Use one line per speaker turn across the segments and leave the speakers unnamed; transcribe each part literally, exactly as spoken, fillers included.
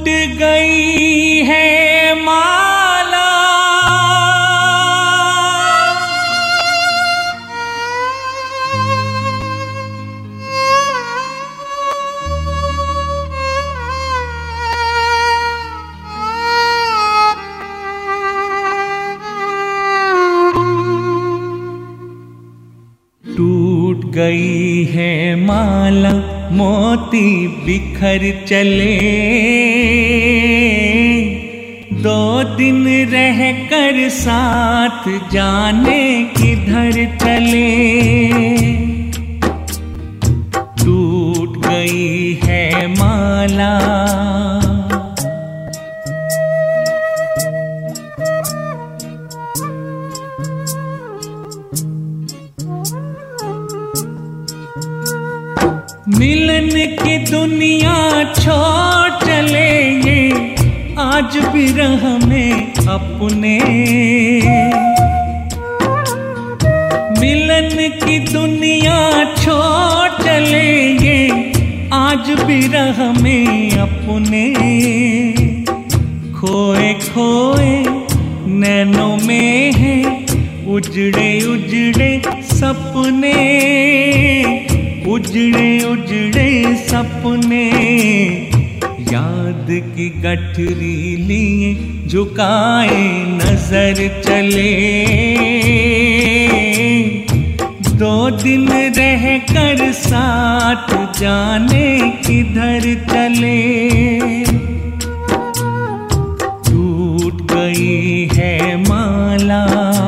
गई है माला, टूट गई है माला, मोती बिखर चले, दो दिन रह कर साथ जाने किधर चले। टूट गई है माला, मिलन की दुनिया छोड़ चले ये आज विरह में अपने। मिलन की दुनिया छोड़ चले ये आज विरह में अपने। खोए खोए नैनों में है उजड़े उजड़े सपने, उजड़े उजड़े सपने। याद की गठरी लिए झुकाए नजर चले, दो दिन रह कर साथ जाने किधर चले। टूट गई है माला,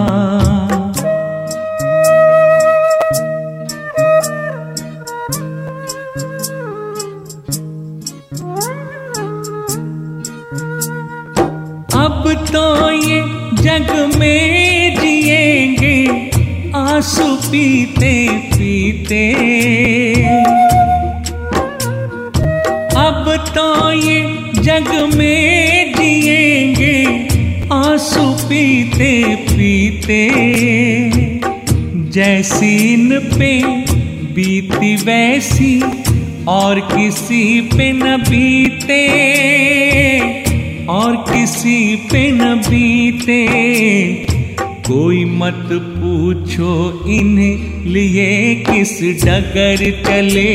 अब तो ये जग में जिएंगे आंसू पीते पीते। अब तो ये जग में जिएंगे आंसू पीते पीते। जैसी इन पे बीती वैसी और किसी पे न बीते, और किसी पे न बीते। कोई मत पूछो इन्हें लिए किस डगर चले,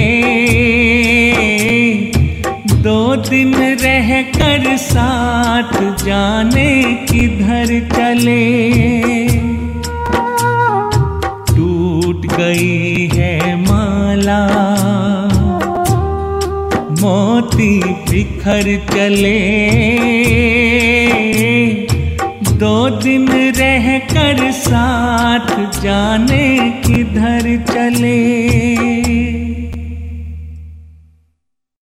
दो दिन रह कर साथ जाने किधर चले। टूट गई है माला, मोती बिखर चले, दो दिन रह कर साथ जाने किधर चले।